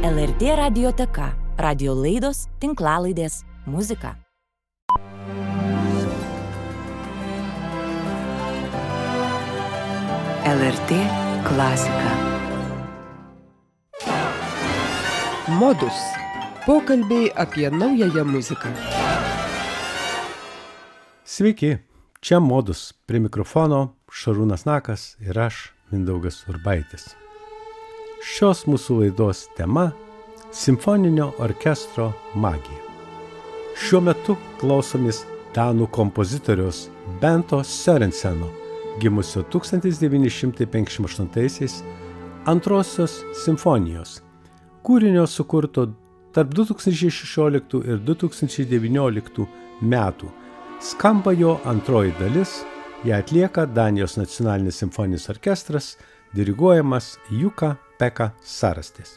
LRT radioteka, radio laidos, tinklalaidės, muzika. LRT klasika. Modus. Pokalbiai apie naująją muziką. Sveiki, čia Modus. Prie mikrofono Šarūnas Nakas ir aš, Mindaugas Urbaitis. Šios mūsų laidos tema – simfoninio orkestro magija. Šiuo metu klausomės danų kompozitoriaus Bento Sørenseno, gimusio 1958 antrosios simfonijos, kūrinio sukurto tarp 2016 ir 2019 metų. Skamba jo antroji dalis, ją atlieka Danijos nacionalinis simfoninis orkestras, diriguojamas Jukka-Pekka Sarastis.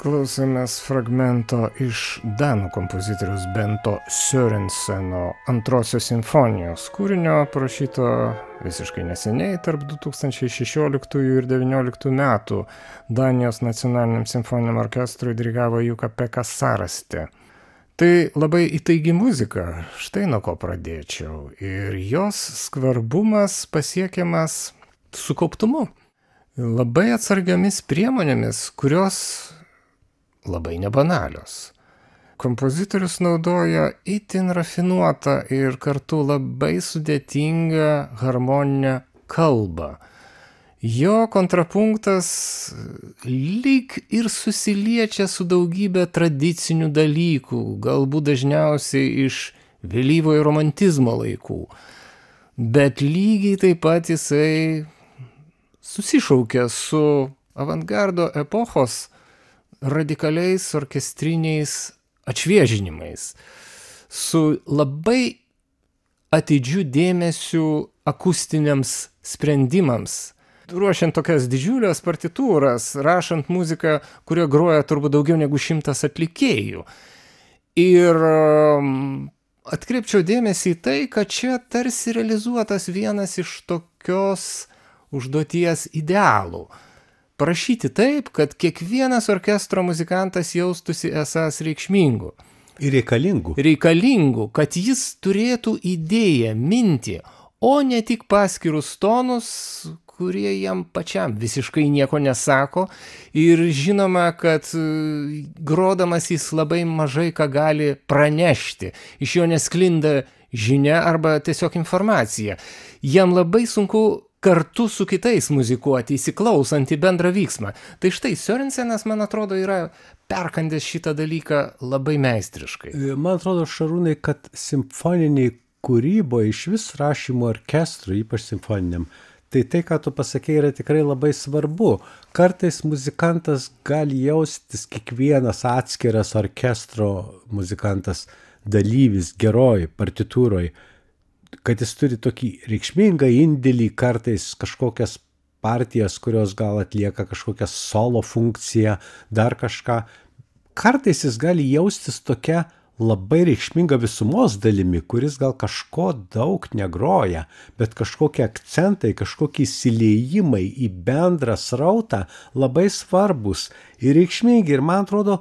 klausėmės fragmento iš danų kompozitoriaus Bento Sørenseno Antrosios simfonijos kūrinio, parašyto visiškai neseniai, tarp 2016 ir 2019 metų. Danijos nacionaliniam simfoniniam orkestrui dirigavo Jukka-Pekka Saraste. Tai labai įtaigi muzika, štai nuo ko pradėčiau. Ir jos skvarbumas pasiekiamas sukauptumu. Labai atsargiomis priemonėmis, kurios labai nebanalios. Kompozitorius naudoja itin rafinuotą ir kartu labai sudėtingą harmoninę kalbą. Jo kontrapunktas lyg ir susiliečia su daugybė tradicinių dalykų, galbūt dažniausiai iš vėlyvojo romantizmo laikų. Bet lygiai taip pat jisai susišaukia su avangardo epochos radikaliais orkestriniais atšviežinimais, su labai atidžiu dėmesiu akustiniams sprendimams, ruošiant tokias didžiulės partitūras, rašant muziką, kurioje groja turbūt daugiau negu 100 atlikėjų. Ir atkreipčiau dėmesį į tai, kad čia tarsi realizuotas vienas iš tokios užduoties idealų. Parašyti taip, kad kiekvienas orkestro muzikantas jaustųsi esąs reikšmingu. Ir reikalingų. Reikalingų, kad jis turėtų idėją, mintį, o ne tik paskirus tonus, kurie jam pačiam visiškai nieko nesako. Ir žinoma, kad grodamas jis labai mažai ką gali pranešti. Iš jo nesklinda žinia arba tiesiog informacija. Jam labai sunku kartu su kitais muzikuoti, įsiklausant į bendrą vyksmą. Tai štai Sørensenas, man atrodo, yra perkandęs šitą dalyką labai meistriškai. Man atrodo, Šarūnai, kad simfoniniai kūryboje iš vis rašymo orkestrų, ypač simfoniniam, tai, ką tu pasakei, yra tikrai labai svarbu. Kartais muzikantas gali jaustis kiekvienas atskiras orkestro muzikantas dalyvis geroj partitūroj, kad jis turi tokį reikšmingą indėlį, kartais kažkokias partijas, kurios gal atlieka kažkokią solo funkciją, dar kažką. Kartais jis gali jaustis tokia labai reikšminga visumos dalimi, kuris gal kažko daug negroja, bet kažkokie akcentai, kažkokie įsiliejimai į bendrą srautą labai svarbus ir reikšmingi. Ir man atrodo,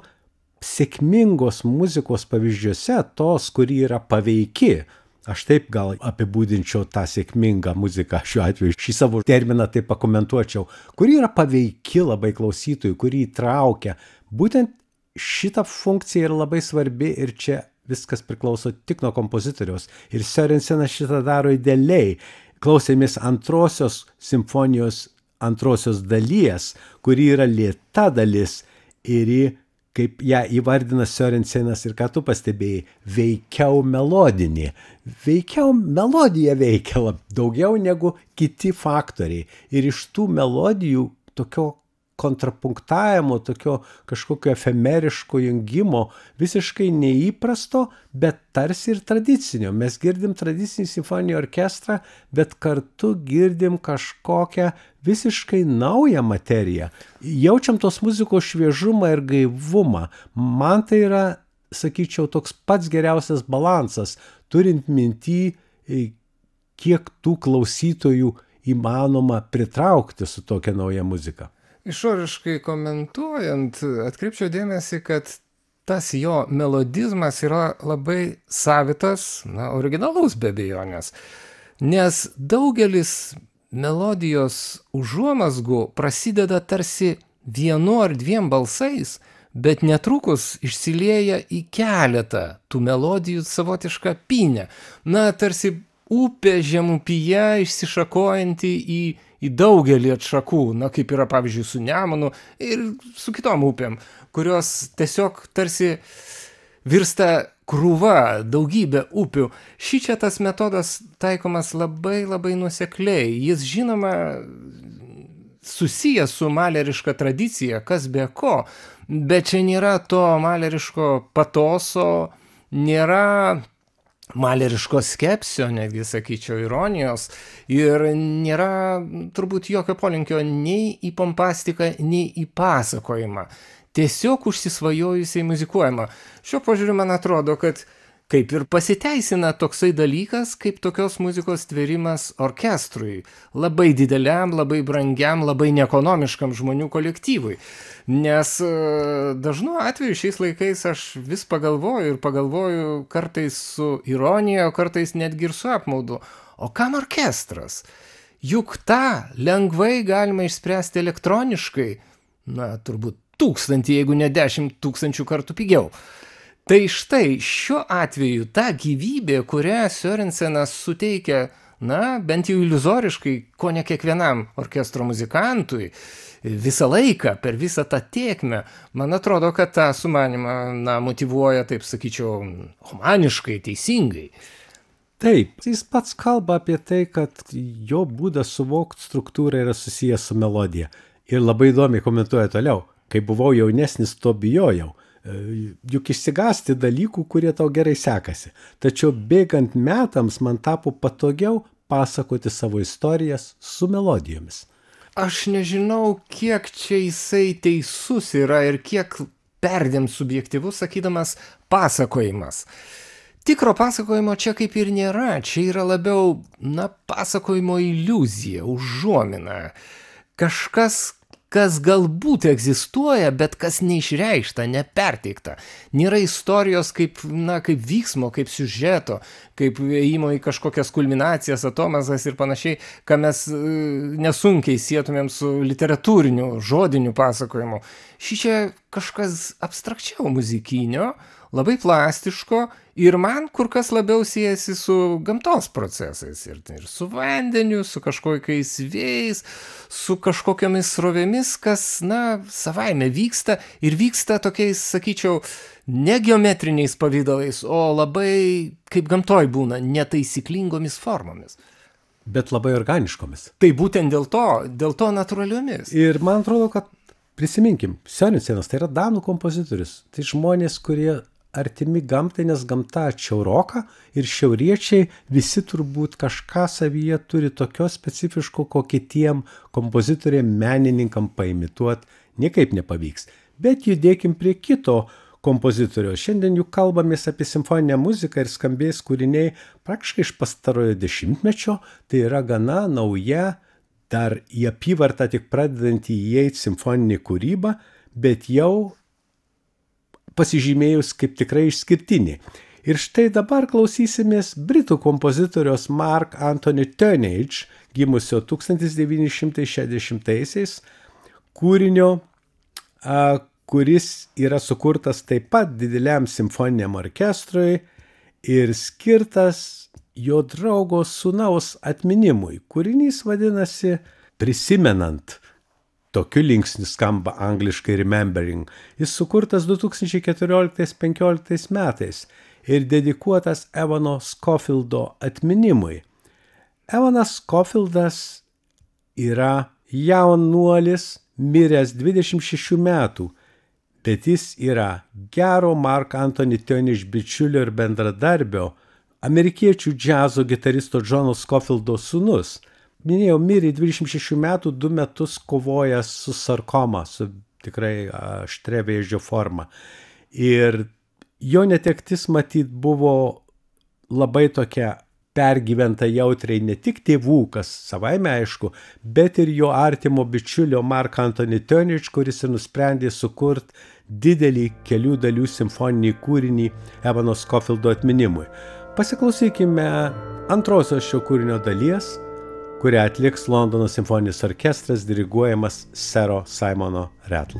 sėkmingos muzikos pavyzdžiuose tos, kuri yra paveiki, aš taip gal apibūdinčiau tą sėkmingą muziką šiuo atveju, šį savo terminą taip pakomentuočiau, kuri yra paveiki labai klausytojui, kuri įtraukia. Būtent šita funkcija yra labai svarbi ir čia viskas priklauso tik nuo kompozitoriaus. Ir Sørensenas šitą daro idealiai. Klausėmės Antrosios simfonijos antrosios dalies, kuri yra lėta dalis ir kaip ją įvardina Sørensenas ir ką tu pastebėjai, veikiau melodinį. Veikiau melodija veikia daugiau negu kiti faktoriai. Ir iš tų melodijų tokio kontrapunktavimo, tokio kažkokio efemeriško jungimo, visiškai neįprasto, bet tarsi ir tradicinio. Mes girdim tradicinį simfoninį orkestrą, bet kartu girdim kažkokią visiškai naują materiją. Jaučiam tos muzikos šviežumą ir gaivumą. Man tai yra, sakyčiau, toks pats geriausias balansas, turint minty, kiek tų klausytojų įmanoma pritraukti su tokia nauja muzika. Išoriškai komentuojant, atkreipčiau dėmesį, kad tas jo melodizmas yra labai savitas, originalus be abejonės, nes daugelis melodijos užuomazgų prasideda tarsi vienu ar dviem balsais, bet netrukus išsilieja į keletą tų melodijų savotišką pynę. Tarsi upė žemupyje išsišakojanti į daugelį atšakų, kaip yra pavyzdžiui su Nemunu ir su kitom upėm, kurios tiesiog tarsi virsta krūva, daugybė upių. Šičia tas metodas taikomas labai labai nuosekliai. Jis, žinoma, susijęs su maleriška tradicija, kas be ko, bet čia nėra to maleriško patoso, nėra maleriško skepsio, netgi sakyčiau, ironijos, ir nėra turbūt jokio polinkio nei į pompastiką, nei į pasakojimą. tiesiog užsisvajojusiai muzikuojama. Šiuo požiūriu man atrodo, kad kaip ir pasiteisina toksai dalykas, kaip tokios muzikos tvėrimas orkestrui, labai dideliam, labai brangiam, labai neekonomiškam žmonių kolektyvui. Nes dažnu atveju šiais laikais aš vis pagalvoju kartais su ironija, o kartais netgi ir su apmaudu. O kam orkestras? Juk tą lengvai galima išspręsti elektroniškai, turbūt 1000, jeigu ne 10 000 kartų pigiau. Tai štai šiuo atveju ta gyvybė, kurią Sørensenas suteikia, bent jau iliuzoriškai, ko ne kiekvienam orkestro muzikantui, visą laiką, per visą tą tėkmę, man atrodo, kad tą sumanimą, motyvuoja, taip sakyčiau, humaniškai, teisingai. Taip, jis pats kalba apie tai, kad jo būdas suvokti struktūrą yra susijęs su melodija. Ir labai įdomiai komentuoja toliau. Kai buvau jaunesnis, to bijojau. Juk išsigąsti dalykų, kurie tau gerai sekasi. Tačiau bėgant metams man tapo patogiau pasakoti savo istorijas su melodijomis. Aš nežinau, kiek čia jisai teisus yra ir kiek perdėm subjektyvus, sakydamas pasakojimas. Tikro pasakojimo čia kaip ir nėra, čia yra labiau, pasakojimo iliuzija, užuomina. Kažkas, kas galbūt egzistuoja, bet kas neišreikšta, neperteikta. Nėra istorijos kaip vyksmo, kaip siužeto, kaip ėjimo į kažkokias kulminacijas, atomazgas ir panašiai, ką mes nesunkiai sietumėm su literatūriniu, žodiniu pasakojimu. Šičia kažkas abstrakčiau muzikinio, labai plastiško ir man kur kas labiau siejasi su gamtos procesais ir su vandeniu, su kažkokiais vėjais, su kažkokiamis srovėmis, kas, savaime vyksta ir vyksta tokiais, sakyčiau, ne geometriniais pavydalais, o labai, kaip gamtoj būna, netaisyklingomis formomis. Bet labai organiškomis. Tai būtent dėl to natūraliomis. Ir man atrodo, kad prisiminkim, Sørensenas tai yra danų kompozitorius. Tai žmonės, kurie artimi gamtai, nes gamta atšiauroka ir šiauriečiai visi turbūt kažką savyje turi tokio specifiško, ko kitiem kompozitoriam, menininkam paimituot niekaip nepavyks. Bet judėkim prie kito kompozitorių. Šiandien juk kalbamės apie simfoninę muziką ir skambės kūriniai praktiškai iš pastarojo dešimtmečio. Tai yra gana nauja, dar į apyvartą tik pradedantį įeiti simfoninį kūrybą, bet jau pasižymėjus kaip tikrai išskirtinį. Ir štai dabar klausysimės britų kompozitoriaus Mark Anthony Turnage, gimusio 1960-aisiais, kūrinio, kuris yra sukurtas taip pat dideliam simfoniniam orkestrui ir skirtas jo draugo sūnaus atminimui. Kūrinys vadinasi Prisimenant. Tokiu linksniu skamba angliškai Remembering. Jis sukurtas 2014-2015 metais ir dedikuotas Evano Scofieldo atminimui. Evanas Scofieldas yra jaunuolis, miręs 26 metų, bet jis yra gero Mark Anthony Turnage bičiulio ir bendradarbio, amerikiečių džiazo gitaristo Johno Scofieldo sūnus. Minėjau, mirė 26 metų, 2 metus kovojęs su sarkoma, su tikrai aštria vėžio forma. Ir jo netektis matyt buvo labai tokia pergyventa jautriai ne tik tėvų, kas savaime aišku, bet ir jo artimo bičiulio Mark Anthony Turnage, kuris ir nusprendė sukurti didelį kelių dalių simfoninį kūrinį Evano Scofieldo atminimui. Pasiklausykime antrosios šio kūrinio dalies, kurią atliks Londono simfoninis orkestras diriguojamas Sero Simono Ratlo.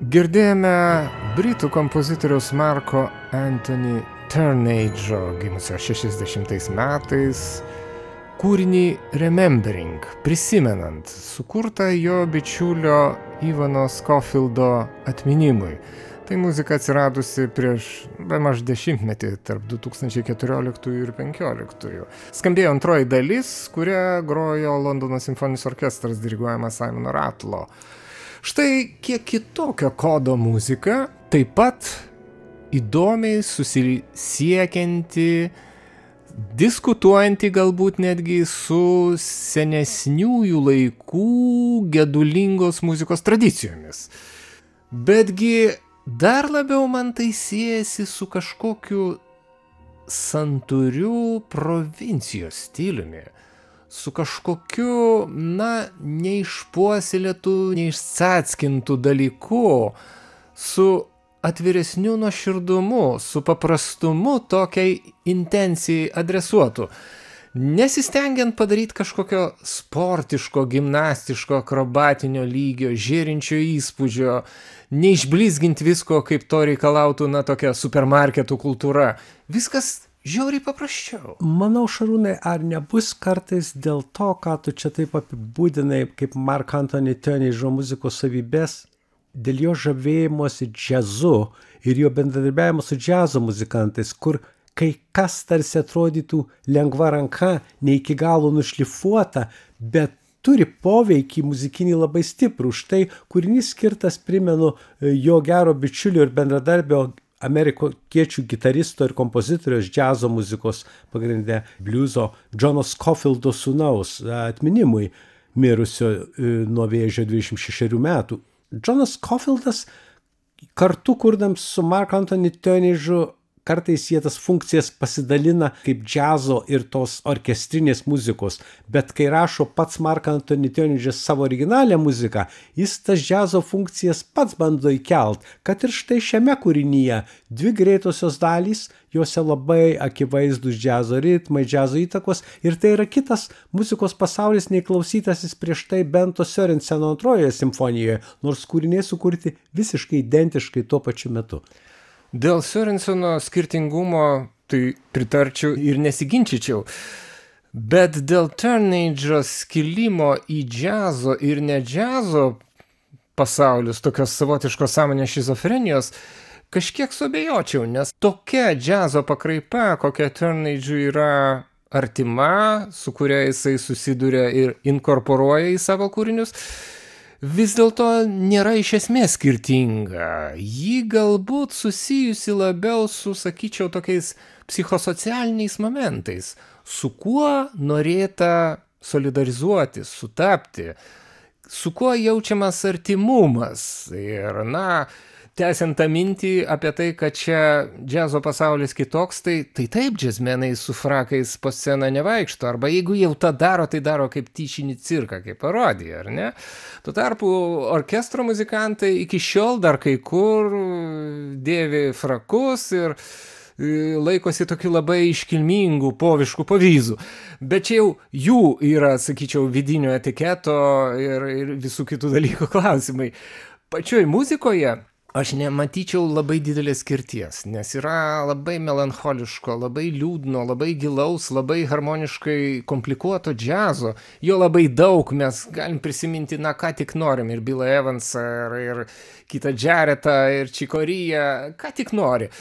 Girdėjome britų kompozitoriaus Marko Anthony Turnage'o gimusio 60 metais kūrinį Remembering, prisimenant, sukurtą jo bičiulio Ivano Scofieldo atminimui. Tai muzika atsiradusi prieš bemaž dešimtmetį tarp 2014 ir 2015. Skambėjo antroji dalis, kurią grojo Londono simfoninis orkestras diriguojamas Simono Rattlo. Štai kiek kitokio kodo muzika, taip pat įdomiai susisiekianti, diskutuojanti galbūt netgi su senesniųjų laikų gedulingos muzikos tradicijomis. Betgi dar labiau man tai siejasi su kažkokiu santūriu provincijos stiliumi, su kažkokiu, neišpuoselėtų, neišsackintų dalyku, su atviresniu nuoširdumu, su paprastumu tokiai intencijai adresuotų. Nesistengiant padaryti kažkokio sportiško, gimnastiško, akrobatinio lygio, žėrinčio įspūdžio, neišblizginti visko, kaip to reikalautų, tokia supermarketų kultūra. Viskas žiauriai paprasčiau. Manau, Šarūnai, ar nebus kartais dėl to, ką tu čia taip apibūdinai, kaip Mark Anthony Turnage'o muzikos savybės, dėl jo žavėjimosi džiazu ir jo bendradarbiavimo su džiazo muzikantais, kur kai kas tarsi atrodytų lengva ranka, ne iki galo nušlifuota, bet turi poveikį muzikinį labai stiprų. Štai kūrinys skirtas, primenu, jo gero bičiulio ir bendradarbio amerikiečių gitaristo ir kompozitoriaus džiazo muzikos pagrindė bliuzo Johno Scofieldo sūnaus atminimui mirusio nuo vėžio 26 metų. Johnas Scofieldas kartu kurdams su Mark Anthony Turnage'u kartais jie tas funkcijas pasidalina kaip džiazo ir tos orkestrinės muzikos, bet kai rašo pats Mark Anthony Turnage'as savo originalią muziką, jis tas džiazo funkcijas pats bando įkelt, kad ir štai šiame kūrinyje dvi greitosios dalys, juose labai akivaizdus džiazo ritmai, džiazo įtakos, ir tai yra kitas muzikos pasaulis nei klausytasis prieš tai Bento Sørenseno antrojoje simfonijoje, nors kūriniai sukurti visiškai identiškai tuo pačiu metu. Dėl Sørenseno skirtingumo tai pritarčiau ir nesiginčyčiau, bet dėl Turnage'o skilimo į džiazo ir ne džiazo pasaulius, tokios savotiškos sąmonės šizofrenijos, kažkiek suabejočiau, nes tokia džiazo pakraipa, kokia Turnage'ui yra artima, su kuria jisai susiduria ir inkorporuoja į savo kūrinius, vis dėlto nėra iš esmės skirtinga. Ji galbūt susijusi labiau su, sakyčiau, tokiais psichosocialiniais momentais, su kuo norėta solidarizuotis, sutapti, su kuo jaučiamas artimumas. Ir, tęsiant tą mintį apie tai, kad čia džiazo pasaulis kitoks, tai taip džiazmenai su frakais po sceną nevaikšto, arba jeigu jau tą daro, tai daro kaip tyčinį cirką, kaip parodija, ar ne? Tuo tarpu orkestro muzikantai iki šiol dar kai kur dėvi frakus ir laikosi tokių labai iškilmingų, poviškų pavyzdžių. Bet čia jau jų yra, sakyčiau, vidinio etiketo ir visų kitų dalykų klausimai. Pačioj muzikoje aš nematyčiau labai didelės skirties, nes yra labai melancholiško, labai liūdno, labai gilaus, labai harmoniškai komplikuoto džiazo. Jo labai daug, mes galim prisiminti, ką tik norim, ir Billą Evansą, ir Keithą Jarrettą, ir Chick Corea, ką tik nori.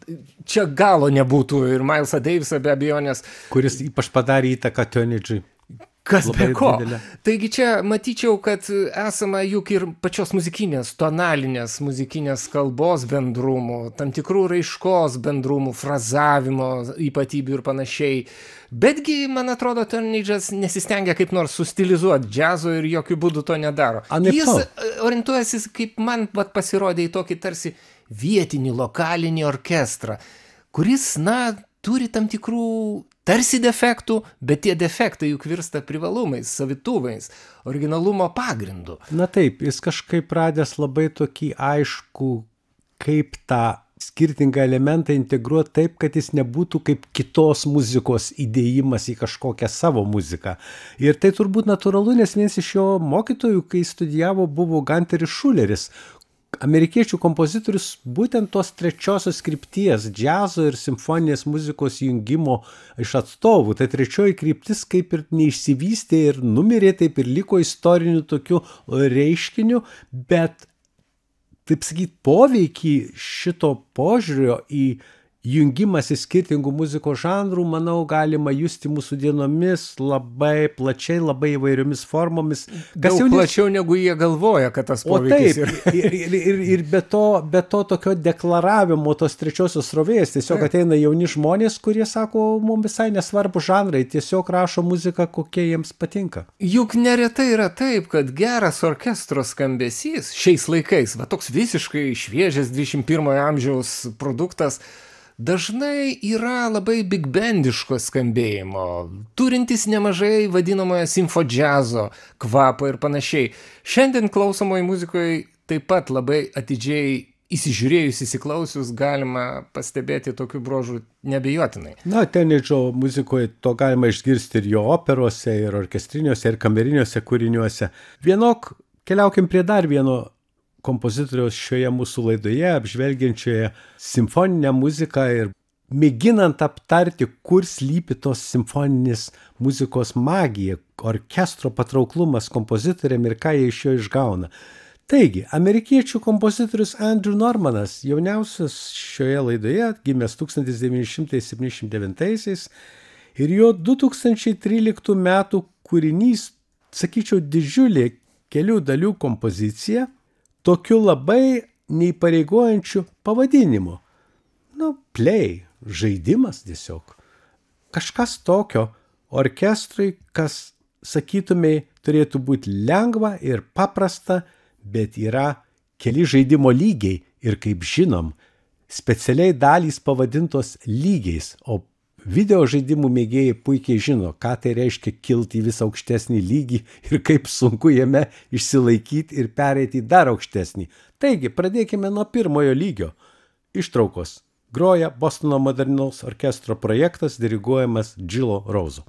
Čia galo nebūtų ir Milesą Davisą be abejonės. Kuris ypač padarė įtaką Turnage'ui. Kas be ko. Didelė. Taigi čia matyčiau, kad esama juk ir pačios muzikinės, tonalinės muzikinės kalbos bendrumų, tam tikrų raiškos bendrumų, frazavimo ypatybių ir panašiai. Betgi, man atrodo, Turnage'as nesistengia kaip nors sustilizuoti džiazo ir jokių būdų to nedaro. Jis orientuojasi, kaip man pasirodė, į tokį tarsi vietinį, lokalinį orkestrą, kuris, turi tam tikrų tarsi defektų, bet tie defektai juk virsta privalumais, savituvais, originalumo pagrindu. Taip, jis kažkaip radęs labai tokį aišku, kaip tą skirtingą elementą integruoti taip, kad jis nebūtų kaip kitos muzikos įdėjimas į kažkokią savo muziką. Ir tai turbūt natūralu, nes vienas iš jo mokytojų, kai studijavo, buvo Gunteris Schuleris, amerikiečių kompozitorius būtent tos trečiosios krypties, džiazo ir simfoninės muzikos jungimo iš atstovų. Tai trečioji kryptis kaip ir neišsivystė ir numirė, taip ir liko istoriniu tokiu reiškiniu, bet, taip sakyt, poveikį šito požiūrio į jungimas į skirtingų muzikos žanrų, manau, galima justi mūsų dienomis labai plačiai, labai įvairiomis formomis. Daug plačiau negu jie galvoja, kad tas poveikis yra. Ir be to tokio deklaravimo tos trečiosios srovės, tiesiog ateina jauni žmonės, kurie sako, mums visai nesvarbu žanrai, tiesiog rašo muziką, kokie jiems patinka. Juk neretai yra taip, kad geras orkestro skambesys šiais laikais, va toks visiškai šviežias 21 amžiaus produktas, dažnai yra labai big bandiško skambėjimo, turintis nemažai vadinamojo simfodžiazo kvapo ir panašiai. Šiandien klausomoje muzikoje taip pat labai atidžiai įsižiūrėjus, įsiklausius galima pastebėti tokių bruožų neabejotinai. Na, Tenidžo muzikoje to galima išgirsti ir jo operose, ir orkestriniuose, ir kameriniuose kūriniuose. Vienok, keliaukim prie dar vieno kompozitoriaus šioje mūsų laidoje, apžvelgiančioje simfoninę muziką ir mėginant aptarti, kur slypi tos simfoninės muzikos magija, orkestro patrauklumas kompozitoriam ir ką jie iš jo išgauna. Taigi, amerikiečių kompozitorius Andrew Normanas, jauniausias šioje laidoje, gimęs 1979 ir jo 2013 metų kūrinys, sakyčiau, didžiulė kelių dalių kompozicija, tokiu labai neįpareigojančiu pavadinimu. Play, žaidimas tiesiog. Kažkas tokio orkestrui, kas, sakytumai, turėtų būti lengva ir paprasta, bet yra keli žaidimo lygiai ir, kaip žinom, specialiai dalys pavadintos lygiais, o video žaidimų mėgėjai puikiai žino, ką tai reiškia kilti į vis aukštesnį lygį ir kaip sunku jame išsilaikyti ir pereiti į dar aukštesnį. Taigi, pradėkime nuo pirmojo lygio. Ištraukos. Groja Bostono modernaus orkestro projektas, diriguojamas Gillo Rauzo.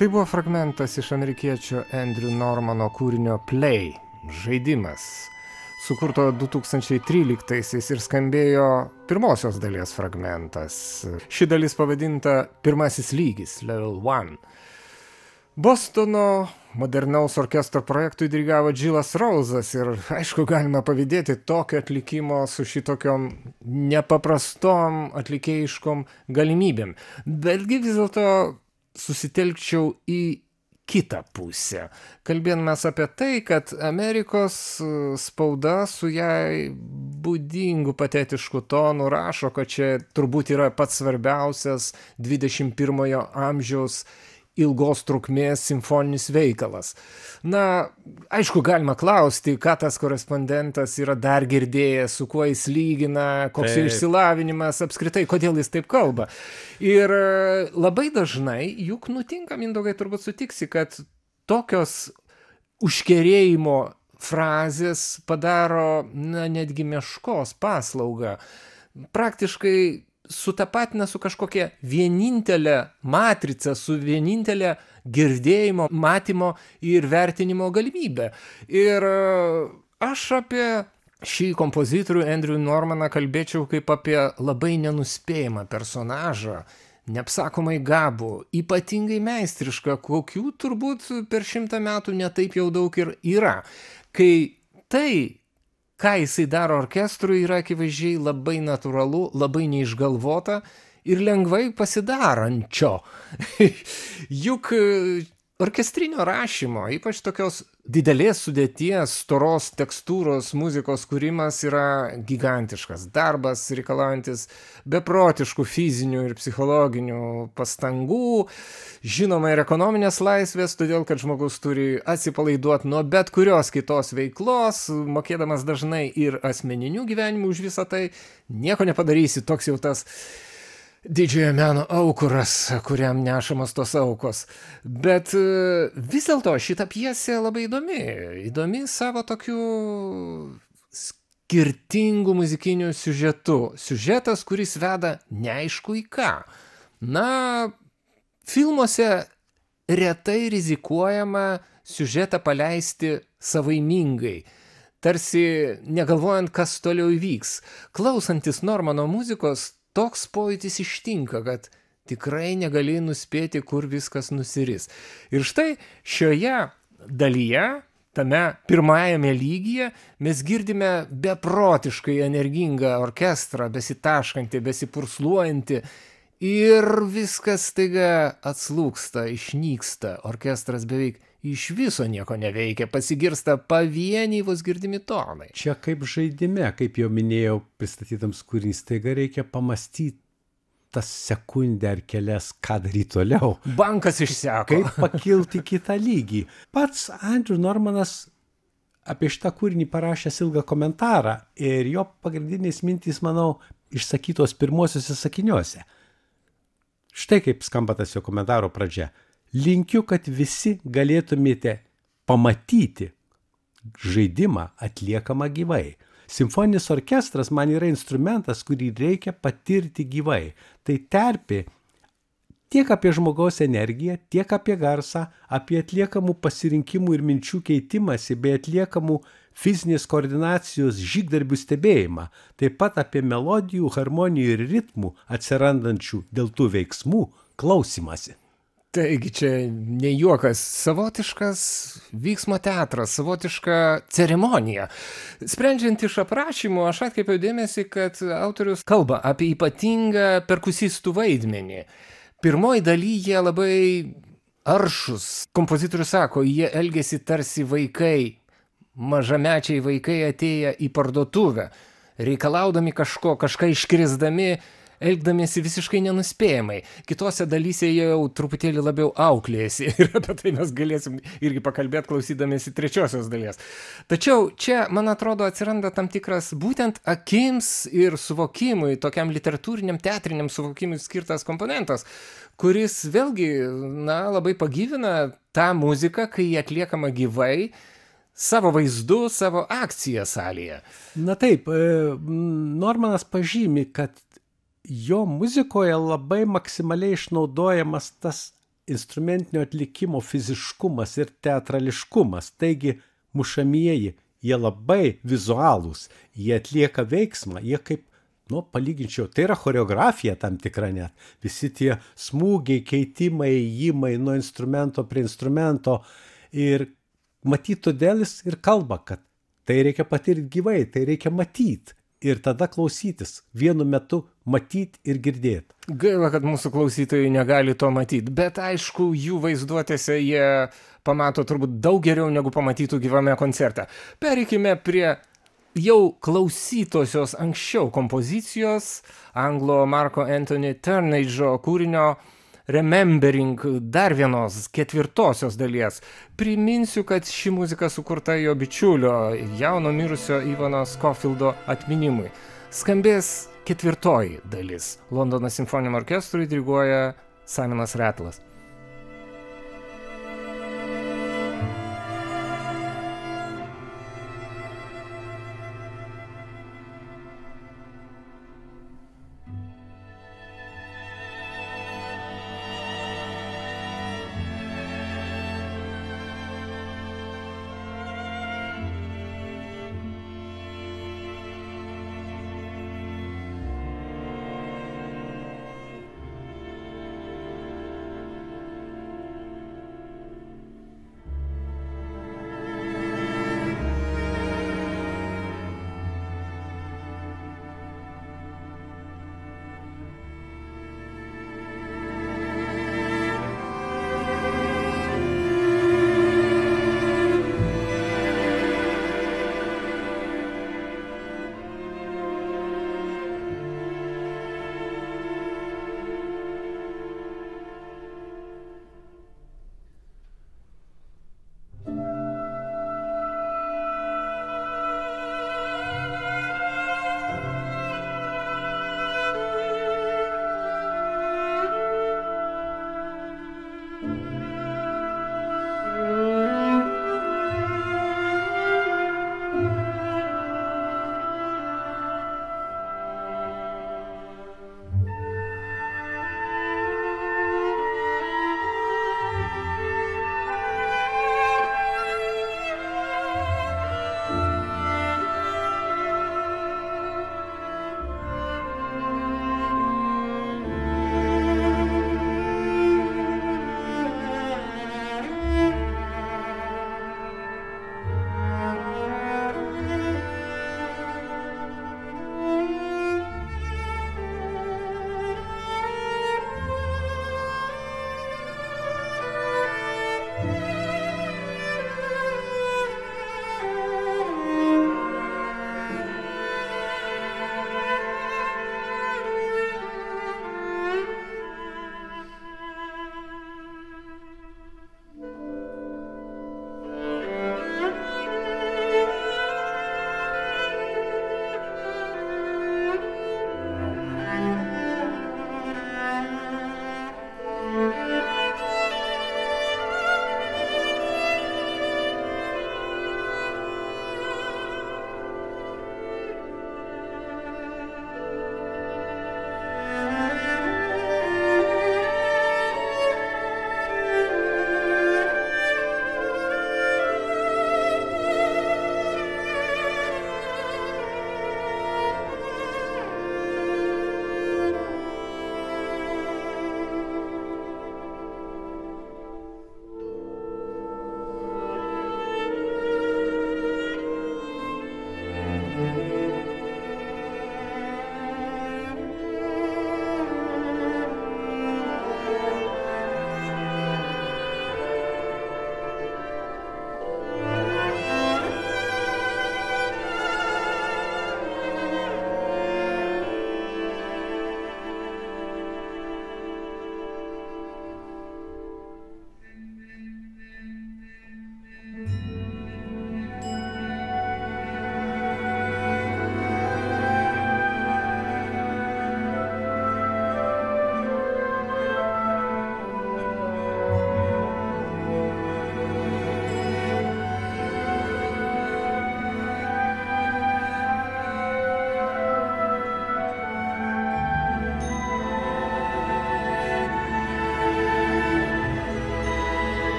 Tai buvo fragmentas iš amerikiečio Andrew Normano kūrinio Play, žaidimas, sukurto 2013 ir skambėjo pirmosios dalies fragmentas. Ši dalis pavadinta pirmasis lygis, Level 1. Bostono modernaus orkestro projektui dirigavo Džilas Rauzas ir, aišku, galima pavydėti tokio atlikimo su šitokiom nepaprastom atlikėjiškom galimybėm. Betgi vis dėlto susitelkčiau į kitą pusę. Kalbėdamas apie tai, kad Amerikos spauda su jai būdingu patetišku tonu rašo, kad čia turbūt yra pats svarbiausias 21 amžiaus ilgos trukmės simfoninis veikalas. Na, aišku, galima klausti, ką tas korespondentas yra dar girdėjęs, su kuo jis lygina, koks jo išsilavinimas, apskritai, kodėl jis taip kalba. Ir labai dažnai, juk nutinka, Mindaugai, turbūt sutiksi, kad tokios užkerėjimo frazės padaro, na, netgi meškos paslaugą. Praktiškai sutapatina su kažkokia vienintelė matrica, su vienintelė girdėjimo, matymo ir vertinimo galimybė. Ir aš apie šį kompozitorių Andrew Normaną kalbėčiau kaip apie labai nenuspėjamą personažą, neapsakomai gabų, ypatingai meistrišką, kokių turbūt per 100 metų netaip jau daug ir yra. Kai tai, ką jisai daro orkestrui, yra akivaizdžiai labai natūralu, labai neišgalvota ir lengvai pasidarančio. Juk orkestrinio rašymo, ypač tokios didelės sudėties, storos tekstūros muzikos kūrimas yra gigantiškas darbas, reikalaujantis beprotiškų fizinių ir psichologinių pastangų, žinoma ir ekonominės laisvės, todėl kad žmogus turi atsipalaiduoti nuo bet kurios kitos veiklos, mokėdamas dažnai ir asmeninių gyvenimų už visą tai, nieko nepadarysi, toks jau tas didžiojo meno aukuras, kuriam nešamos tos aukos. Bet vis dėlto šita pjesė labai įdomi savo tokiu skirtingų muzikinių siužetų. Siužetas, kuris veda neaišku į ką. Na, filmuose retai rizikuojama siužetą paleisti savaimingai, tarsi negalvojant, kas toliau įvyks. Klausantis Normano muzikos, toks pojūtis ištinka, kad tikrai negali nuspėti, kur viskas nusiris. Ir štai šioje dalyje, tame pirmajame lygyje, mes girdime beprotiškai energingą orkestrą, besitaškantį, besipursluojantį, ir viskas staiga atslūgsta, išnyksta, orkestras beveik iš viso nieko neveikia, pasigirsta pavieniai vos girdimi tonai. Čia kaip žaidime, kaip jau minėjau, pristatytams kūrinys, staiga reikia pamastyti tas sekundę ar kelias, ką daryti toliau. Bankas išseko. Kaip pakilti kitą lygį. Pats Andrew Normanas apie šitą kūrinį parašęs ilgą komentarą ir jo pagrindinės mintys, manau, išsakytos pirmosiuose sakiniuose. Štai kaip skamba tas jo komentaro pradžia. Linkiu, kad visi galėtumėte pamatyti žaidimą atliekamą gyvai. Simfoninis orkestras man yra instrumentas, kurį reikia patirti gyvai. Tai terpė tiek apie žmogaus energiją, tiek apie garsą, apie atliekamų pasirinkimų ir minčių keitimąsi, bei atliekamų fizinės koordinacijos žygdarbių stebėjimą, taip pat apie melodijų, harmonijų ir ritmų atsirandančių dėl tų veiksmų klausimąsi. Taigi čia ne juokas, savotiškas vyksmo teatras, savotiška ceremonija. Sprendžiant iš aprašymų, aš atkreipiau dėmesį, kad autorius kalba apie ypatingą perkusistų vaidmenį. Pirmoji daly jie labai aršus. Kompozitorius sako, jie elgėsi tarsi vaikai, mažamečiai vaikai atėję į parduotuvę, reikalaudami kažko, kažką iškrisdami, elgdamiesi visiškai nenuspėjamai. Kitose dalyse jie jau truputėlį labiau auklėjasi ir apie tai mes galėsim irgi pakalbėti klausydamiesi trečiosios dalies. Tačiau čia, man atrodo, atsiranda tam tikras būtent akims ir suvokimui, tokiam literatūriniam, teatriniam suvokimui skirtas komponentas, kuris vėlgi, na, labai pagyvina tą muziką, kai jie atliekama gyvai, savo vaizdu, savo akciją salėje. Na taip, Normanas pažymi, kad jo muzikoje labai maksimaliai išnaudojamas tas instrumentinio atlikimo fiziškumas ir teatrališkumas. Taigi mušamieji, jie labai vizualūs, jie atlieka veiksmą, jie kaip, palyginčiau, tai yra choreografija tam tikra net. Visi tie smūgiai, keitimai, ėjimai nuo instrumento prie instrumento. Ir matyt, todėl jis ir kalba, kad tai reikia patirti gyvai, tai reikia matyti. Ir tada klausytis, vienu metu matyti ir girdėti. Gaila, kad mūsų klausytojai negali to matyti, bet aišku, jų vaizduotėse jie pamato turbūt daug geriau, negu pamatytų gyvame koncerte. Pereikime prie jau klausytosios anksčiau kompozicijos, anglo Marko Anthony Turnage'o kūrinio Remembering, dar vienos 4 dalies. Priminsiu, kad ši muzika sukurta jo bičiulio, jauno mirusio Ivano Scofieldo atminimui. Skambės 4 dalis. Londono simfoniniam orkestrui diriguoja Simonas Rattlas.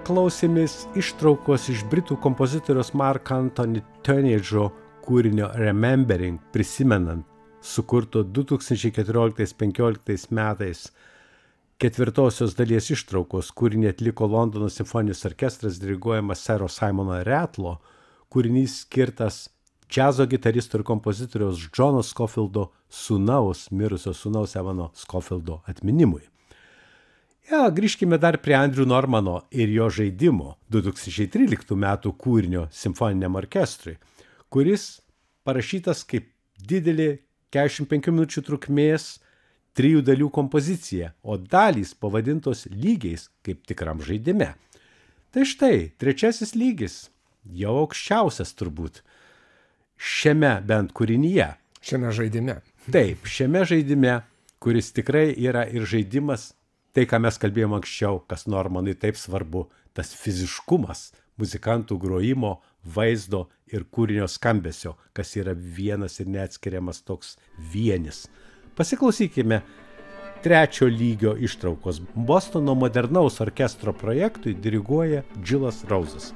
klausėmės ištraukos iš britų kompozitoriaus Mark Anthony Turnedge'o kūrinio Remembering, prisimenant, sukurto 2014-15 metais ketvirtosios dalies ištraukos. Kūrinį atliko Londono simfoninis orkestras diriguojamas Siro Simono Ratlo. Kūrinys skirtas džiazo gitaristo ir kompozitoriaus Johno Scofieldo sūnaus, mirusio sūnaus Evano Scofieldo atminimui. Grįžkime dar prie Andrew Normano ir jo žaidimo 2013 metų kūrinio simfoniniam orkestrui, kuris parašytas kaip didelė 45 minučių trukmės 3 dalių kompozicija, o dalys pavadintos lygiais kaip tikram žaidime. Tai štai, 3 lygis, jau aukščiausias turbūt, šiame bent kūrinyje. Šiame žaidime. Taip, šiame žaidime, kuris tikrai yra ir žaidimas, tai, ką mes kalbėjome anksčiau, kas Normanui taip svarbu, tas fiziškumas muzikantų grojimo, vaizdo ir kūrinio skambesio, kas yra vienas ir neatskiriamas toks vienis. Pasiklausykime 3 lygio ištraukos. Bostono modernaus orkestro projektui diriguoja Giles Roses.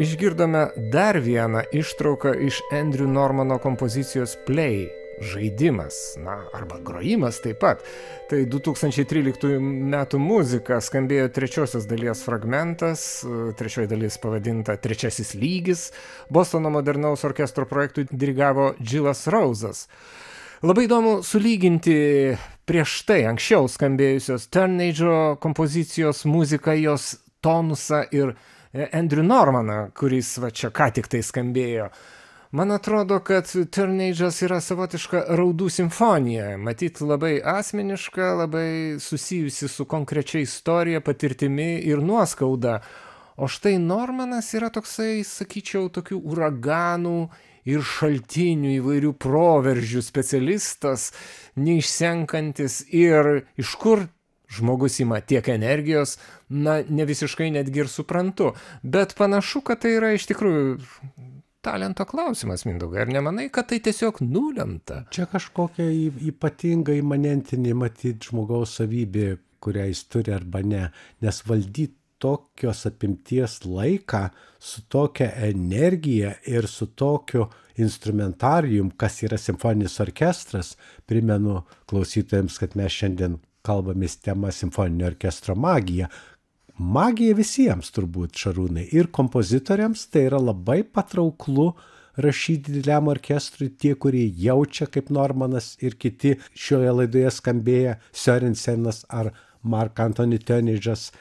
išgirdome dar vieną ištrauką iš Andrew Normano kompozicijos Play – žaidimas, arba grojimas taip pat. Tai 2013 metų muzika, skambėjo trečiosios dalies fragmentas, trečioji dalis pavadinta Trečiasis lygis, Bostono modernaus orkestro projektui dirigavo Gilas Rouzas. Labai įdomu sulyginti prieš tai anksčiau skambėjusios Turnage'o kompozicijos muziką, jos tonusą ir Andrew Normaną, kuris čia ką tik tai skambėjo. Man atrodo, kad Turnage'as yra savotiška raudų simfonija, matyt labai asmeniška, labai susijusi su konkrečia istorija, patirtimi ir nuoskauda. O štai Normanas yra toksai, sakyčiau, tokių uraganų ir šaltinių įvairių proveržių specialistas, neišsenkantis ir iš kur žmogus ima tiek energijos, ne visiškai netgi ir suprantu. Bet panašu, kad tai yra iš tikrųjų talento klausimas, Mindaugai. Ar nemanai, kad tai tiesiog nulemta? Čia kažkokia ypatinga imanentinė, matyt, žmogaus savybė, kurią jis turi arba ne, nes valdyti tokios apimties laiką su tokia energija ir su tokiu instrumentarium, kas yra simfoninis orkestras. Primenu klausytojams, kad mes šiandien kalbamės tema simfoninio orkestro magija. Magija visiems turbūt, Šarūnai, ir kompozitoriams tai yra labai patrauklu rašyti dideliam orkestrui, tie, kurie jaučia kaip Normanas ir kiti šioje laidoje skambėję, Sørensenas ar Mark Anthony Turnage'as,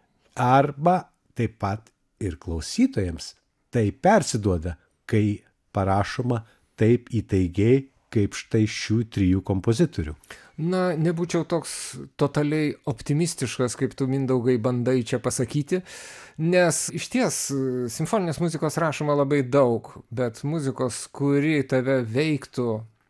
arba taip pat ir klausytojams tai persiduoda, kai parašoma taip įtaigiai, kaip štai šių trijų kompozitorių. Nebūčiau toks totaliai optimistiškas, kaip tu, Mindaugai, bandai čia pasakyti, nes iš ties simfoninės muzikos rašoma labai daug, bet muzikos, kuri tave veiktų,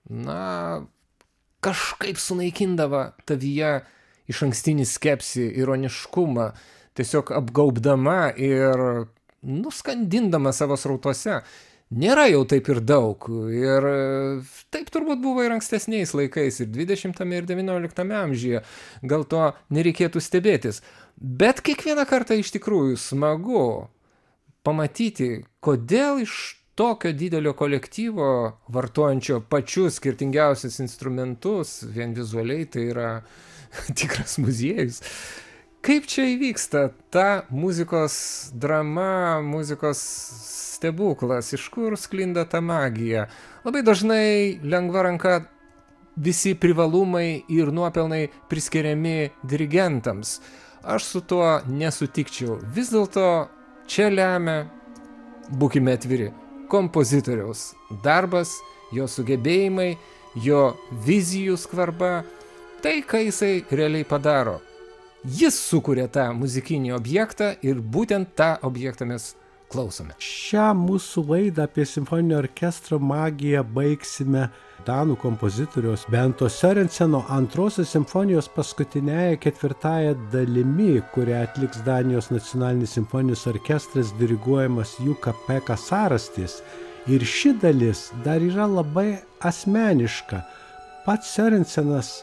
kažkaip sunaikindava tavyje išankstinį skepsį, ironiškumą, tiesiog apgaubdama ir nuskandindama savo srautuose. Nėra jau taip ir daug. Ir taip turbūt buvo ir ankstesniais laikais, ir 20 ir 19 amžiuje. Gal to nereikėtų stebėtis. Bet kiekvieną kartą iš tikrųjų smagu pamatyti, kodėl iš tokio didelio kolektyvo, vartojančio pačius skirtingiausius instrumentus, vien vizualiai tai yra tikras muziejus. Kaip čia įvyksta ta muzikos drama, muzikos stebuklas, iš kur sklinda ta magija? Labai dažnai lengva ranka visi privalumai ir nuopelnai priskiriami dirigentams. Aš su tuo nesutikčiau. Vis dėlto čia lemia, būkime atviri, kompozitoriaus darbas, jo sugebėjimai, jo vizijų skvarba, tai, ką jisai realiai padaro. Jis sukuria tą muzikinį objektą ir būtent tą objektą mes klausome. Šią mūsų laidą apie simfoninio orkestro magiją baigsime danų kompozitoriaus Bento Sørenseno antrosios simfonijos paskutiniąja ketvirtąja dalimi, kurią atliks Danijos nacionalinis simfoninis orkestras diriguojamas Jukka-Pekka Sarastis. Ir ši dalis dar yra labai asmeniška. Pats Sørensenas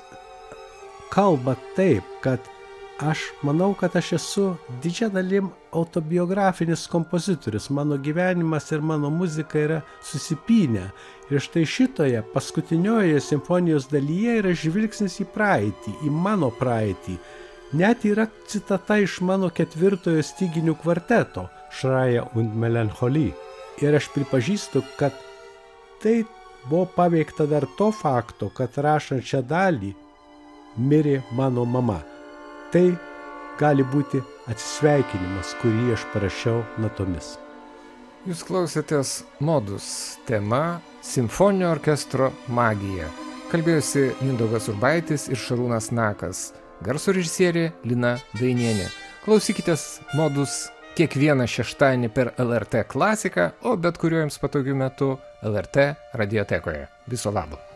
kalba taip, kad aš manau, kad aš esu didžia dalim autobiografinis kompozitorius. Mano gyvenimas ir mano muzika yra susipynę. Ir štai šitoje paskutinioje simfonijos dalyje yra žvilgsnis į praeitį, į mano praeitį. Net yra citata iš mano 4 styginių kvarteto Schreie und Melancholie. Ir aš pripažįstu, kad tai buvo paveikta dar to fakto, kad rašant šią dalį mirė mano mama. Tai gali būti atsisveikinimas, kurį aš parašiau natomis. Jūs klausėtės Modus, tema Simfoninio orkestro magija. Kalbėjosi Mindaugas Urbaitis ir Šarūnas Nakas. Garso režisierė Lina Dainienė. Klausykitės Modus kiekvieną šeštadienį per LRT klasiką, o bet kuriuo jums patogiu metu LRT radiotekoje. Viso labo.